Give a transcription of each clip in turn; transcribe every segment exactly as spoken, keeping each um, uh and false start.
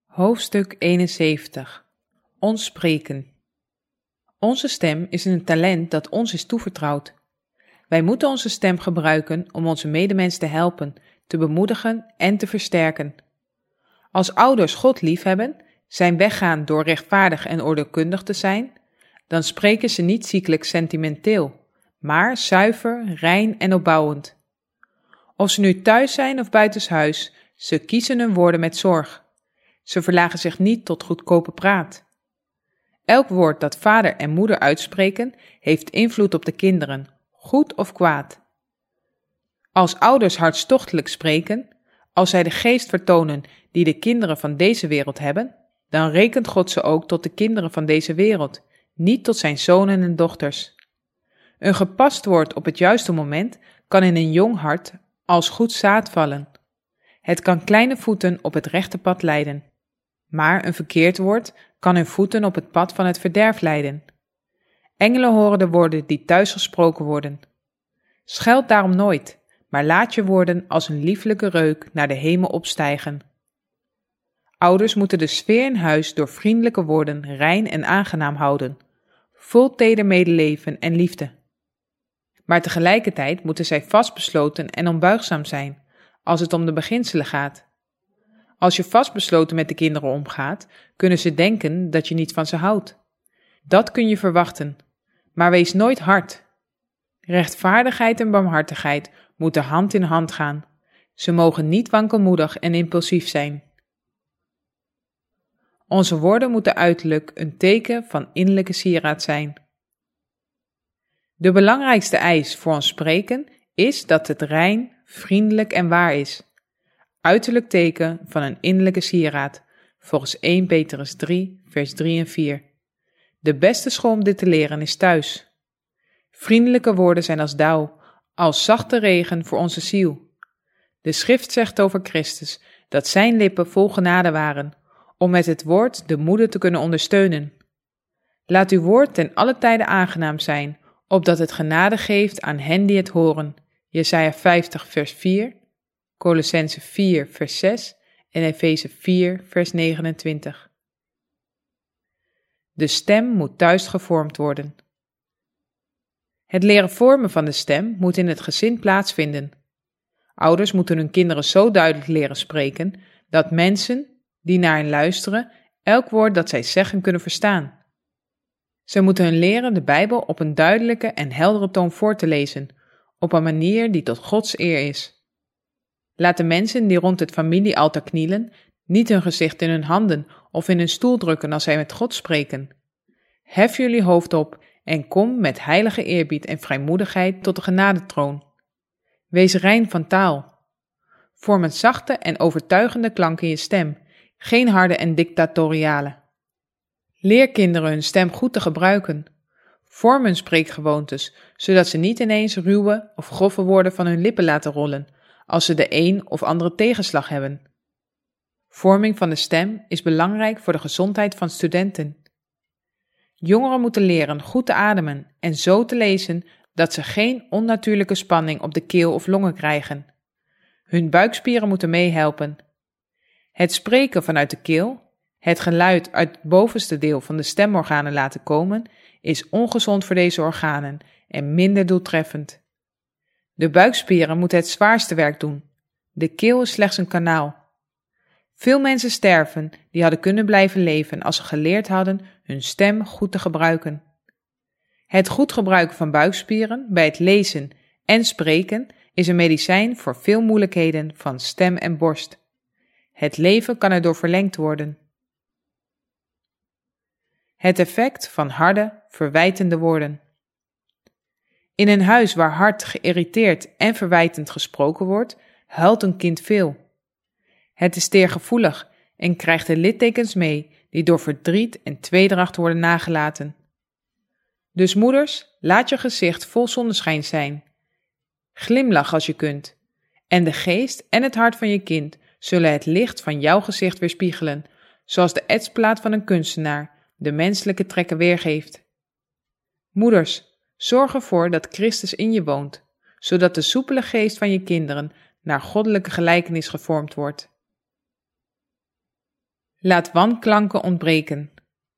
Hoofdstuk eenenzeventig. Ons spreken. Onze stem is een talent dat ons is toevertrouwd. Wij moeten onze stem gebruiken om onze medemens te helpen, te bemoedigen en te versterken. Als ouders God liefhebben, zijn weggaan door rechtvaardig en oordeelkundig te zijn, dan spreken ze niet ziekelijk sentimenteel, maar zuiver, rein en opbouwend. Of ze nu thuis zijn of buitenshuis, ze kiezen hun woorden met zorg. Ze verlagen zich niet tot goedkope praat. Elk woord dat vader en moeder uitspreken, heeft invloed op de kinderen, goed of kwaad. Als ouders hartstochtelijk spreken, als zij de geest vertonen die de kinderen van deze wereld hebben, dan rekent God ze ook tot de kinderen van deze wereld, niet tot zijn zonen en dochters. Een gepast woord op het juiste moment kan in een jong hart als goed zaad vallen. Het kan kleine voeten op het rechte pad leiden. Maar een verkeerd woord kan hun voeten op het pad van het verderf leiden. Engelen horen de woorden die thuis gesproken worden. Scheld daarom nooit, maar laat je woorden als een lieflijke reuk naar de hemel opstijgen. Ouders moeten de sfeer in huis door vriendelijke woorden rein en aangenaam houden, vol teder medeleven en liefde. Maar tegelijkertijd moeten zij vastbesloten en onbuigzaam zijn, als het om de beginselen gaat. Als je vastbesloten met de kinderen omgaat, kunnen ze denken dat je niet van ze houdt. Dat kun je verwachten, maar wees nooit hard. Rechtvaardigheid en barmhartigheid moeten hand in hand gaan. Ze mogen niet wankelmoedig en impulsief zijn. Onze woorden moeten uiterlijk een teken van innerlijke sieraad zijn. De belangrijkste eis voor ons spreken is dat het rein, vriendelijk en waar is. Uiterlijk teken van een innerlijke sieraad, volgens eerste Petrus drie, vers drie en vier. De beste school om dit te leren is thuis. Vriendelijke woorden zijn als dauw, als zachte regen voor onze ziel. De schrift zegt over Christus dat zijn lippen vol genade waren, om met het woord de moeder te kunnen ondersteunen. Laat uw woord ten alle tijde aangenaam zijn, opdat het genade geeft aan hen die het horen. Jesaja vijftig, vers vier. Colossenzen vier, vers zes en Efeze vier, vers negenentwintig. De stem moet thuis gevormd worden. Het leren vormen van de stem moet in het gezin plaatsvinden. Ouders moeten hun kinderen zo duidelijk leren spreken, dat mensen die naar hen luisteren elk woord dat zij zeggen kunnen verstaan. Ze moeten hun leren de Bijbel op een duidelijke en heldere toon voor te lezen, op een manier die tot Gods eer is. Laat de mensen die rond het familiealtaar knielen niet hun gezicht in hun handen of in hun stoel drukken als zij met God spreken. Hef jullie hoofd op en kom met heilige eerbied en vrijmoedigheid tot de genadetroon. Wees rein van taal. Vorm een zachte en overtuigende klank in je stem, geen harde en dictatoriale. Leer kinderen hun stem goed te gebruiken. Vorm hun spreekgewoontes, zodat ze niet ineens ruwe of grove woorden van hun lippen laten rollen, als ze de een of andere tegenslag hebben. Vorming van de stem is belangrijk voor de gezondheid van studenten. Jongeren moeten leren goed te ademen en zo te lezen dat ze geen onnatuurlijke spanning op de keel of longen krijgen. Hun buikspieren moeten meehelpen. Het spreken vanuit de keel, het geluid uit het bovenste deel van de stemorganen laten komen, is ongezond voor deze organen en minder doeltreffend. De buikspieren moeten het zwaarste werk doen. De keel is slechts een kanaal. Veel mensen sterven die hadden kunnen blijven leven als ze geleerd hadden hun stem goed te gebruiken. Het goed gebruiken van buikspieren bij het lezen en spreken is een medicijn voor veel moeilijkheden van stem en borst. Het leven kan erdoor verlengd worden. Het effect van harde, verwijtende woorden. In een huis waar hard, geïrriteerd en verwijtend gesproken wordt, huilt een kind veel. Het is teergevoelig en krijgt de littekens mee die door verdriet en tweedracht worden nagelaten. Dus moeders, laat je gezicht vol zonneschijn zijn. Glimlach als je kunt. En de geest en het hart van je kind zullen het licht van jouw gezicht weerspiegelen, zoals de etsplaat van een kunstenaar de menselijke trekken weergeeft. Moeders, zorg ervoor dat Christus in je woont, zodat de soepele geest van je kinderen naar goddelijke gelijkenis gevormd wordt. Laat wanklanken ontbreken.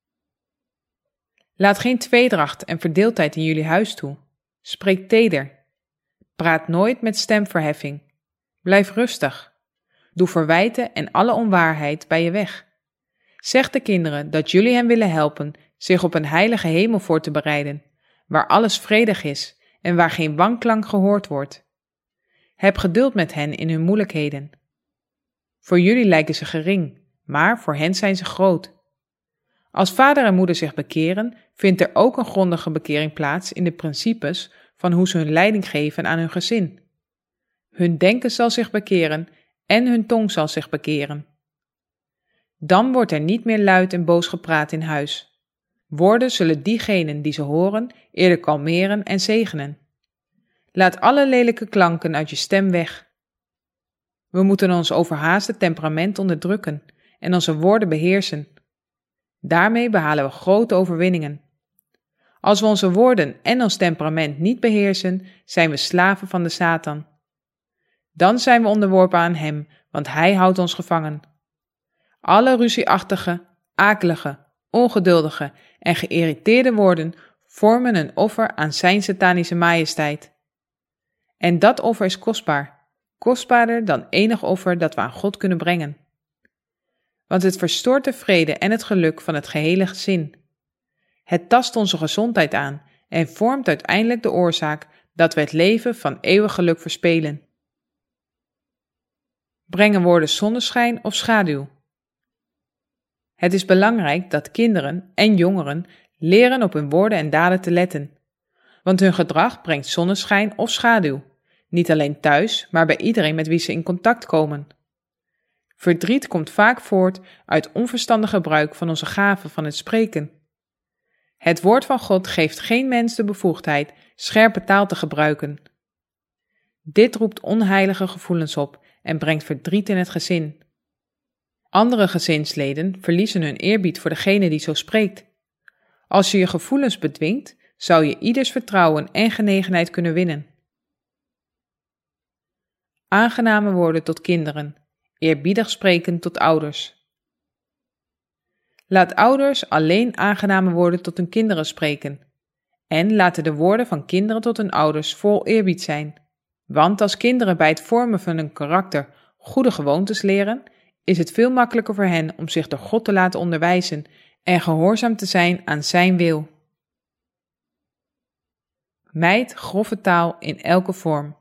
Laat geen tweedracht en verdeeldheid in jullie huis toe. Spreek teder. Praat nooit met stemverheffing. Blijf rustig. Doe verwijten en alle onwaarheid bij je weg. Zeg de kinderen dat jullie hen willen helpen zich op een heilige hemel voor te bereiden, waar alles vredig is en waar geen wanklank gehoord wordt. Heb geduld met hen in hun moeilijkheden. Voor jullie lijken ze gering, maar voor hen zijn ze groot. Als vader en moeder zich bekeren, vindt er ook een grondige bekering plaats in de principes van hoe ze hun leiding geven aan hun gezin. Hun denken zal zich bekeren en hun tong zal zich bekeren. Dan wordt er niet meer luid en boos gepraat in huis. Woorden zullen diegenen die ze horen eerder kalmeren en zegenen. Laat alle lelijke klanken uit je stem weg. We moeten ons overhaaste temperament onderdrukken en onze woorden beheersen. Daarmee behalen we grote overwinningen. Als we onze woorden en ons temperament niet beheersen, zijn we slaven van de Satan. Dan zijn we onderworpen aan hem, want hij houdt ons gevangen. Alle ruzieachtige, akelige, ongeduldige en geïrriteerde woorden vormen een offer aan zijn satanische majesteit. En dat offer is kostbaar, kostbaarder dan enig offer dat we aan God kunnen brengen. Want het verstoort de vrede en het geluk van het gehele gezin. Het tast onze gezondheid aan en vormt uiteindelijk de oorzaak dat we het leven van eeuwig geluk verspelen. Brengen woorden zonneschijn of schaduw? Het is belangrijk dat kinderen en jongeren leren op hun woorden en daden te letten, want hun gedrag brengt zonneschijn of schaduw, niet alleen thuis, maar bij iedereen met wie ze in contact komen. Verdriet komt vaak voort uit onverstandig gebruik van onze gaven van het spreken. Het woord van God geeft geen mens de bevoegdheid scherpe taal te gebruiken. Dit roept onheilige gevoelens op en brengt verdriet in het gezin. Andere gezinsleden verliezen hun eerbied voor degene die zo spreekt. Als je je gevoelens bedwingt, zou je ieders vertrouwen en genegenheid kunnen winnen. Aangename woorden tot kinderen, eerbiedig spreken tot ouders. Laat ouders alleen aangename woorden tot hun kinderen spreken en laten de woorden van kinderen tot hun ouders vol eerbied zijn. Want als kinderen bij het vormen van hun karakter goede gewoontes leren, is het veel makkelijker voor hen om zich door God te laten onderwijzen en gehoorzaam te zijn aan zijn wil. Mijd grove taal in elke vorm.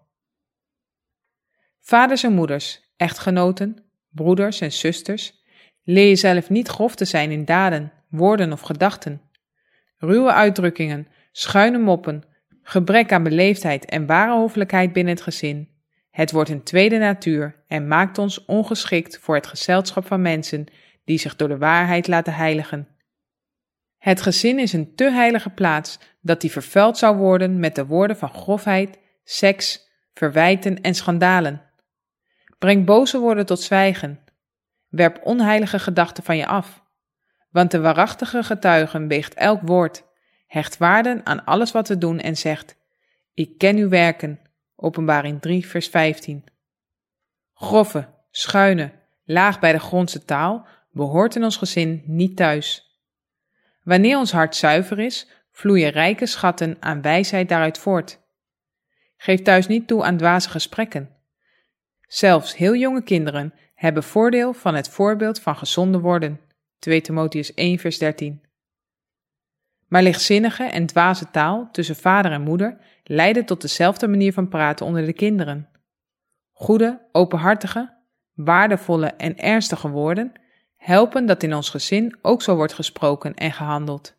Vaders en moeders, echtgenoten, broeders en zusters, leer jezelf niet grof te zijn in daden, woorden of gedachten. Ruwe uitdrukkingen, schuine moppen, gebrek aan beleefdheid en ware hoffelijkheid binnen het gezin. Het wordt een tweede natuur en maakt ons ongeschikt voor het gezelschap van mensen die zich door de waarheid laten heiligen. Het gezin is een te heilige plaats dat die vervuild zou worden met de woorden van grofheid, seks, verwijten en schandalen. Breng boze woorden tot zwijgen. Werp onheilige gedachten van je af. Want de waarachtige getuigen weegt elk woord, hecht waarden aan alles wat we doen en zegt: Ik ken uw werken. Openbaring drie, vers vijftien. Grove, schuine, laag bij de grondse taal behoort in ons gezin niet thuis. Wanneer ons hart zuiver is, vloeien rijke schatten aan wijsheid daaruit voort. Geef thuis niet toe aan dwaze gesprekken. Zelfs heel jonge kinderen hebben voordeel van het voorbeeld van gezonde woorden. twee Timotheüs één, vers dertien. Maar lichtzinnige en dwaze taal tussen vader en moeder leiden tot dezelfde manier van praten onder de kinderen. Goede, openhartige, waardevolle en ernstige woorden helpen dat in ons gezin ook zo wordt gesproken en gehandeld.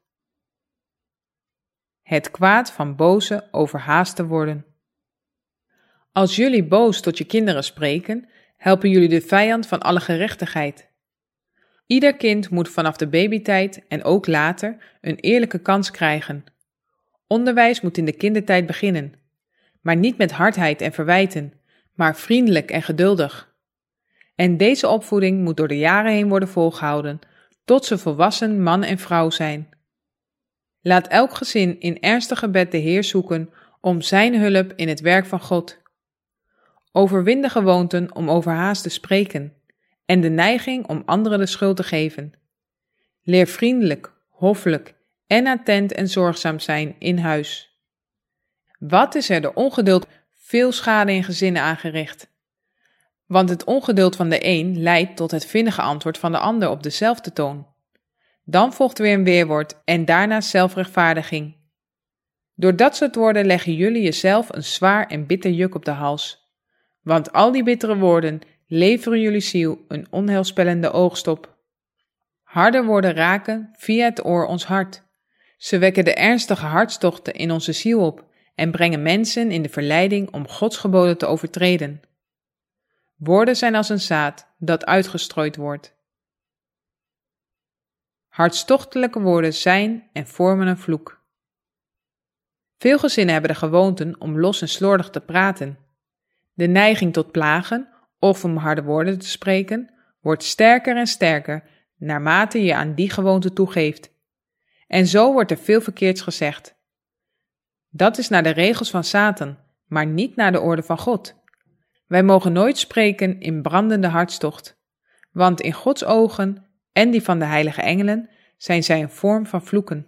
Het kwaad van boze, overhaaste woorden. Als jullie boos tot je kinderen spreken, helpen jullie de vijand van alle gerechtigheid. Ieder kind moet vanaf de babytijd en ook later een eerlijke kans krijgen. Onderwijs moet in de kindertijd beginnen, maar niet met hardheid en verwijten, maar vriendelijk en geduldig. En deze opvoeding moet door de jaren heen worden volgehouden, tot ze volwassen man en vrouw zijn. Laat elk gezin in ernstig gebed de Heer zoeken om zijn hulp in het werk van God. Overwin de gewoonten om overhaast te spreken en de neiging om anderen de schuld te geven. Leer vriendelijk, hoffelijk en attent en zorgzaam zijn in huis. Wat is er de ongeduld veel schade in gezinnen aangericht? Want het ongeduld van de een leidt tot het vinnige antwoord van de ander op dezelfde toon. Dan volgt weer een weerwoord en daarna zelfrechtvaardiging. Door dat soort woorden leggen jullie jezelf een zwaar en bitter juk op de hals. Want al die bittere woorden leveren jullie ziel een onheilspellende oogst op. Harde woorden raken via het oor ons hart. Ze wekken de ernstige hartstochten in onze ziel op en brengen mensen in de verleiding om Gods geboden te overtreden. Woorden zijn als een zaad dat uitgestrooid wordt. Hartstochtelijke woorden zijn en vormen een vloek. Veel gezinnen hebben de gewoonte om los en slordig te praten. De neiging tot plagen of om harde woorden te spreken wordt sterker en sterker naarmate je aan die gewoonte toegeeft. En zo wordt er veel verkeerds gezegd. Dat is naar de regels van Satan, maar niet naar de orde van God. Wij mogen nooit spreken in brandende hartstocht, want in Gods ogen en die van de heilige engelen zijn zij een vorm van vloeken.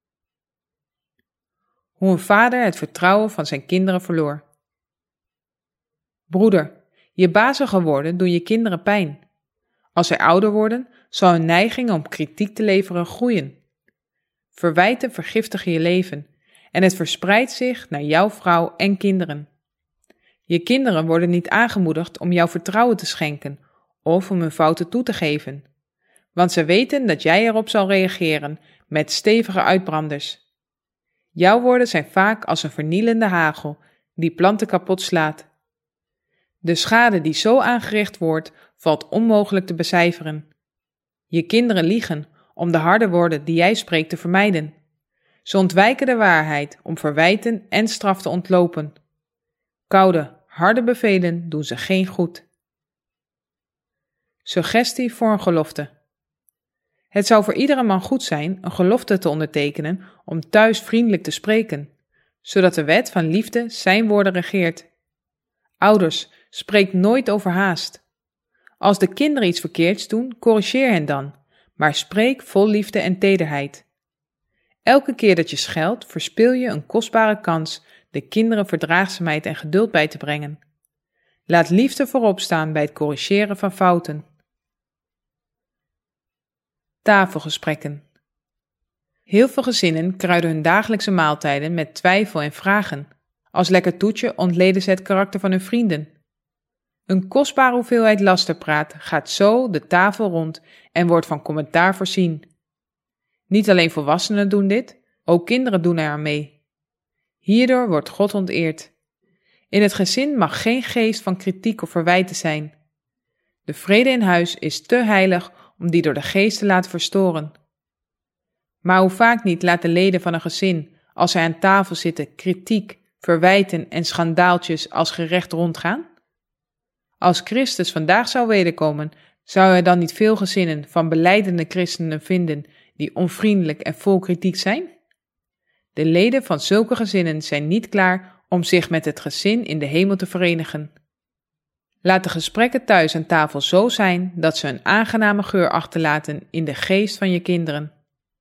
Hoe een vader het vertrouwen van zijn kinderen verloor. Broeder, je bazige woorden doen je kinderen pijn. Als zij ouder worden, zal hun neiging om kritiek te leveren groeien. Verwijten vergiftigen je leven en het verspreidt zich naar jouw vrouw en kinderen. Je kinderen worden niet aangemoedigd om jouw vertrouwen te schenken of om hun fouten toe te geven, want ze weten dat jij erop zal reageren met stevige uitbranders. Jouw woorden zijn vaak als een vernielende hagel die planten kapot slaat. De schade die zo aangericht wordt, valt onmogelijk te becijferen. Je kinderen liegen om de harde woorden die jij spreekt te vermijden. Ze ontwijken de waarheid om verwijten en straf te ontlopen. Koude, harde bevelen doen ze geen goed. Suggestie voor een gelofte. Het zou voor iedere man goed zijn een gelofte te ondertekenen om thuis vriendelijk te spreken, zodat de wet van liefde zijn woorden regeert. Ouders, spreek nooit overhaast. Als de kinderen iets verkeerds doen, corrigeer hen dan, maar spreek vol liefde en tederheid. Elke keer dat je scheldt, verspil je een kostbare kans de kinderen verdraagzaamheid en geduld bij te brengen. Laat liefde voorop staan bij het corrigeren van fouten. Tafelgesprekken. Heel veel gezinnen kruiden hun dagelijkse maaltijden met twijfel en vragen. Als lekker toetje ontleden ze het karakter van hun vrienden. Een kostbare hoeveelheid lasterpraat gaat zo de tafel rond en wordt van commentaar voorzien. Niet alleen volwassenen doen dit, ook kinderen doen er aan mee. Hierdoor wordt God onteerd. In het gezin mag geen geest van kritiek of verwijten zijn. De vrede in huis is te heilig om die door de geest te laten verstoren. Maar hoe vaak niet laten leden van een gezin, als zij aan tafel zitten, kritiek, verwijten en schandaaltjes als gerecht rondgaan? Als Christus vandaag zou wederkomen, zou er dan niet veel gezinnen van belijdende christenen vinden die onvriendelijk en vol kritiek zijn? De leden van zulke gezinnen zijn niet klaar om zich met het gezin in de hemel te verenigen. Laat de gesprekken thuis aan tafel zo zijn dat ze een aangename geur achterlaten in de geest van je kinderen.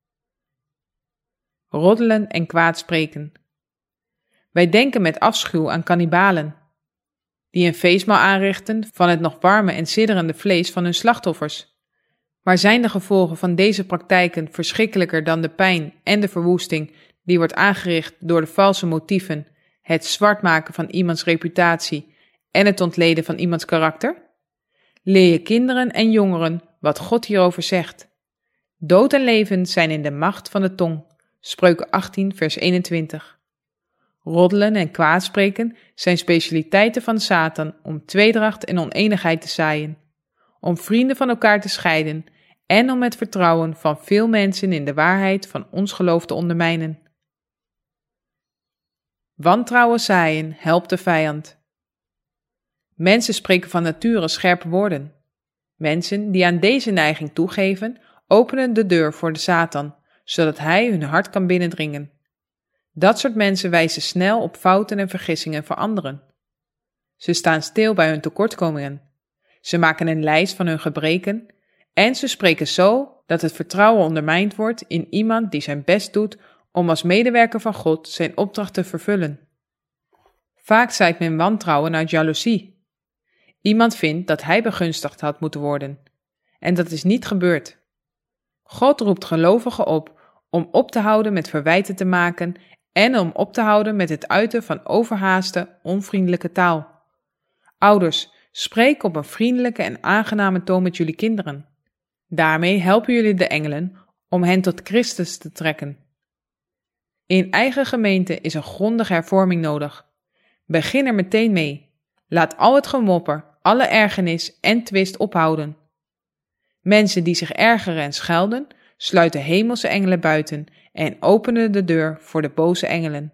Roddelen en kwaad spreken. Wij denken met afschuw aan kannibalen, die een feestmaal aanrichten van het nog warme en sidderende vlees van hun slachtoffers. Maar zijn de gevolgen van deze praktijken verschrikkelijker dan de pijn en de verwoesting die wordt aangericht door de valse motieven, het zwart maken van iemands reputatie en het ontleden van iemands karakter? Leer je kinderen en jongeren wat God hierover zegt. Dood en leven zijn in de macht van de tong. Spreuken achttien vers eenentwintig. Roddelen en kwaadspreken zijn specialiteiten van Satan om tweedracht en oneenigheid te zaaien, om vrienden van elkaar te scheiden en om het vertrouwen van veel mensen in de waarheid van ons geloof te ondermijnen. Wantrouwen zaaien helpt de vijand. Mensen spreken van nature scherpe woorden. Mensen die aan deze neiging toegeven, openen de deur voor de Satan, zodat hij hun hart kan binnendringen. Dat soort mensen wijzen snel op fouten en vergissingen van anderen. Ze staan stil bij hun tekortkomingen. Ze maken een lijst van hun gebreken en ze spreken zo dat het vertrouwen ondermijnd wordt in iemand die zijn best doet om als medewerker van God zijn opdracht te vervullen. Vaak zaait men wantrouwen uit jaloezie. Iemand vindt dat hij begunstigd had moeten worden. En dat is niet gebeurd. God roept gelovigen op om op te houden met verwijten te maken en om op te houden met het uiten van overhaaste, onvriendelijke taal. Ouders, spreek op een vriendelijke en aangename toon met jullie kinderen. Daarmee helpen jullie de engelen om hen tot Christus te trekken. In eigen gemeente is een grondige hervorming nodig. Begin er meteen mee. Laat al het gemopper, alle ergernis en twist ophouden. Mensen die zich ergeren en schelden, sluiten hemelse engelen buiten en openen de deur voor de boze engelen.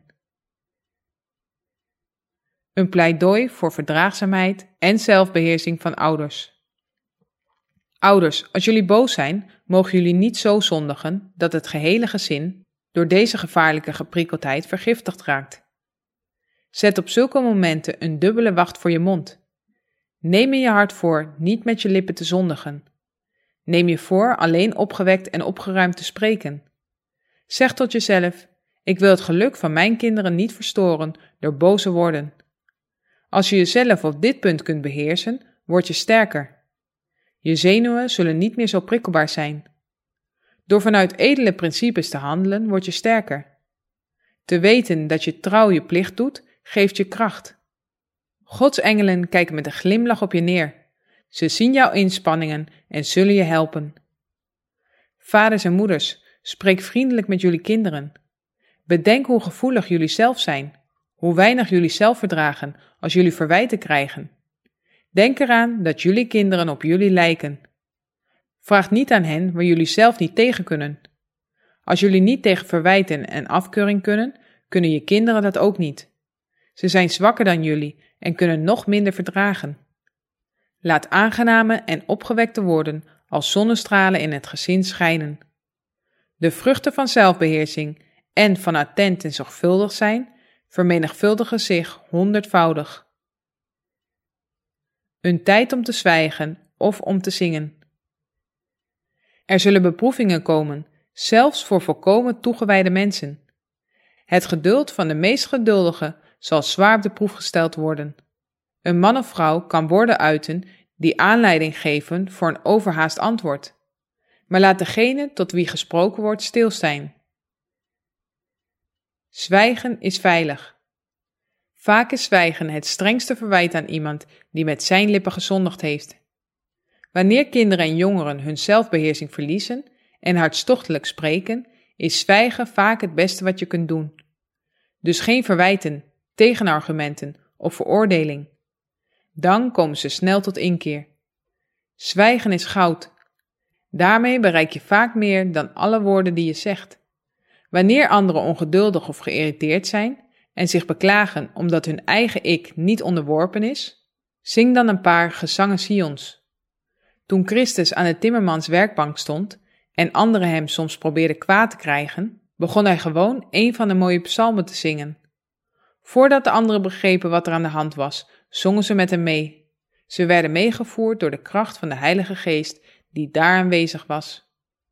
Een pleidooi voor verdraagzaamheid en zelfbeheersing van ouders. Ouders, als jullie boos zijn, mogen jullie niet zo zondigen dat het gehele gezin door deze gevaarlijke geprikkeldheid vergiftigd raakt. Zet op zulke momenten een dubbele wacht voor je mond. Neem in je hart voor niet met je lippen te zondigen. Neem je voor alleen opgewekt en opgeruimd te spreken. Zeg tot jezelf, ik wil het geluk van mijn kinderen niet verstoren door boze woorden. Als je jezelf op dit punt kunt beheersen, word je sterker. Je zenuwen zullen niet meer zo prikkelbaar zijn. Door vanuit edele principes te handelen, word je sterker. Te weten dat je trouw je plicht doet, geeft je kracht. Gods engelen kijken met een glimlach op je neer. Ze zien jouw inspanningen en zullen je helpen. Vaders en moeders, spreek vriendelijk met jullie kinderen. Bedenk hoe gevoelig jullie zelf zijn, hoe weinig jullie zelf verdragen als jullie verwijten krijgen. Denk eraan dat jullie kinderen op jullie lijken. Vraag niet aan hen waar jullie zelf niet tegen kunnen. Als jullie niet tegen verwijten en afkeuring kunnen, kunnen je kinderen dat ook niet. Ze zijn zwakker dan jullie en kunnen nog minder verdragen. Laat aangename en opgewekte woorden als zonnestralen in het gezin schijnen. De vruchten van zelfbeheersing en van attent en zorgvuldig zijn vermenigvuldigen zich honderdvoudig. Een tijd om te zwijgen of om te zingen. Er zullen beproevingen komen, zelfs voor volkomen toegewijde mensen. Het geduld van de meest geduldige zal zwaar op de proef gesteld worden. Een man of vrouw kan woorden uiten die aanleiding geven voor een overhaast antwoord. Maar laat degene tot wie gesproken wordt stilstaan. Zwijgen is veilig. Vaak is zwijgen het strengste verwijt aan iemand die met zijn lippen gezondigd heeft. Wanneer kinderen en jongeren hun zelfbeheersing verliezen en hartstochtelijk spreken, is zwijgen vaak het beste wat je kunt doen. Dus geen verwijten, tegenargumenten of veroordeling. Dan komen ze snel tot inkeer. Zwijgen is goud. Daarmee bereik je vaak meer dan alle woorden die je zegt. Wanneer anderen ongeduldig of geïrriteerd zijn en zich beklagen omdat hun eigen ik niet onderworpen is, zing dan een paar gezangen Sions. Toen Christus aan de timmermans werkbank stond en anderen hem soms probeerden kwaad te krijgen, begon hij gewoon een van de mooie psalmen te zingen. Voordat de anderen begrepen wat er aan de hand was, zongen ze met hem mee. Ze werden meegevoerd door de kracht van de Heilige Geest die daar aanwezig was.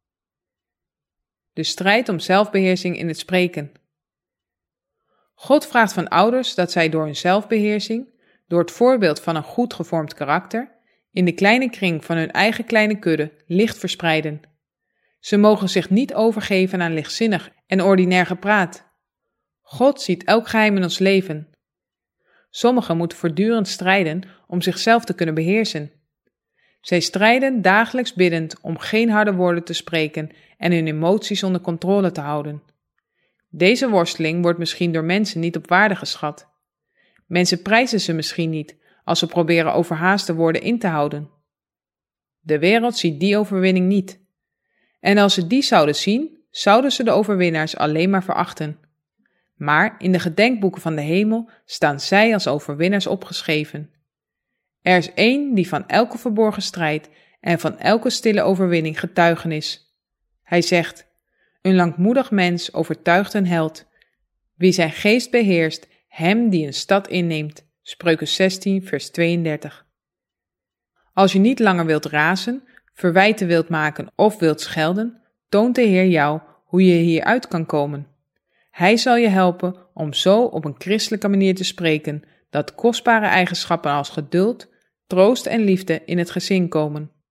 De strijd om zelfbeheersing in het spreken. God vraagt van ouders dat zij door hun zelfbeheersing, door het voorbeeld van een goed gevormd karakter, in de kleine kring van hun eigen kleine kudde licht verspreiden. Ze mogen zich niet overgeven aan lichtzinnig en ordinair gepraat. God ziet elk geheim in ons leven. Sommigen moeten voortdurend strijden om zichzelf te kunnen beheersen. Zij strijden dagelijks biddend om geen harde woorden te spreken en hun emoties onder controle te houden. Deze worsteling wordt misschien door mensen niet op waarde geschat. Mensen prijzen ze misschien niet als ze proberen overhaaste woorden in te houden. De wereld ziet die overwinning niet. En als ze die zouden zien, zouden ze de overwinnaars alleen maar verachten. Maar in de gedenkboeken van de hemel staan zij als overwinnaars opgeschreven. Er is één die van elke verborgen strijd en van elke stille overwinning getuigen is. Hij zegt, een langmoedig mens overtuigt een held. Wie zijn geest beheerst, hem die een stad inneemt. Spreuken zestien vers tweeëndertig. Als je niet langer wilt razen, verwijten wilt maken of wilt schelden, toont de Heer jou hoe je hieruit kan komen. Hij zal je helpen om zo op een christelijke manier te spreken dat kostbare eigenschappen als geduld, troost en liefde in het gezin komen.